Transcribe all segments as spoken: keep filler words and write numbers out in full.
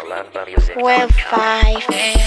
Web five.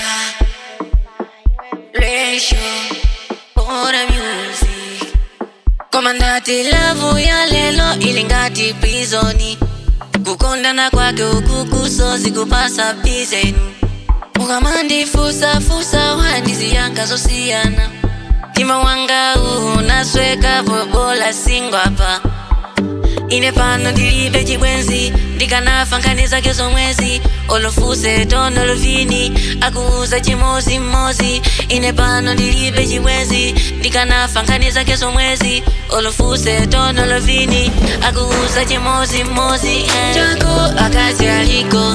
Ratio for the music. Komandati lavu ya lelo ilingati prisoni. Kukondana kwake ukukusozi kupasa bizenu. Mukamandi fusa fusa uhandisi yanka zosiyana. Tima wanga unasweka bobola singwapa. Ine pano dilibe chibwenzi ndikanafa nkaniza kezo mwezi olofuse tono lovini akuuza chimozi mozi. Ine pano dilibe chibwenzi ndikanafa nkaniza kezo mwezi olofuse tono lovini akuuza chimozi mozi. Jako akazi aliko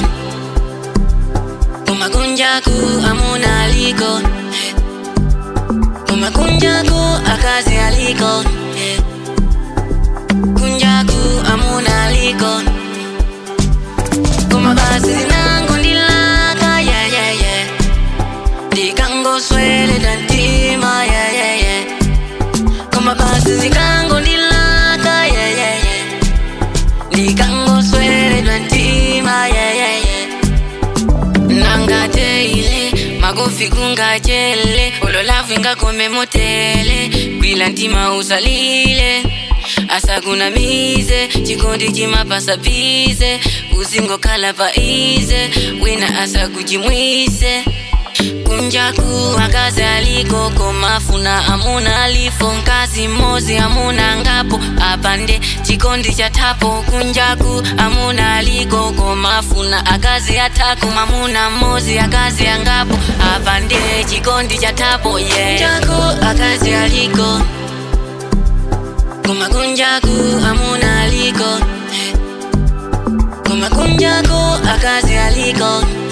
kumakunjaku amuna aliko kumakunjaku akazi aliko kunjaku amuna aliko kumabasi zinangu ndilaka yeah yeah yeah dikango swele dantima yeah yeah yeah kumabasi zikangu ndilaka yeah yeah yeah dikango swele dantima yeah yeah yeah nangate ile magofi kungachele ololavu ingakome motele kwila ntima usalile asa kuna mize chikondi chimapasa bize uzingo kala paize wina asa kujimwise kunjaku akazi aliko komafuna amuna alifo nkazi mozi amuna ngapo apande chikondi cha tapo kunjaku amuna aliko komafuna akazi atako mamuna mozi akazi angapo apande chikondi cha tapo yeah kunjaku akazi aliko kumakunjaku amuna aliko kumakunjaku akazi aliko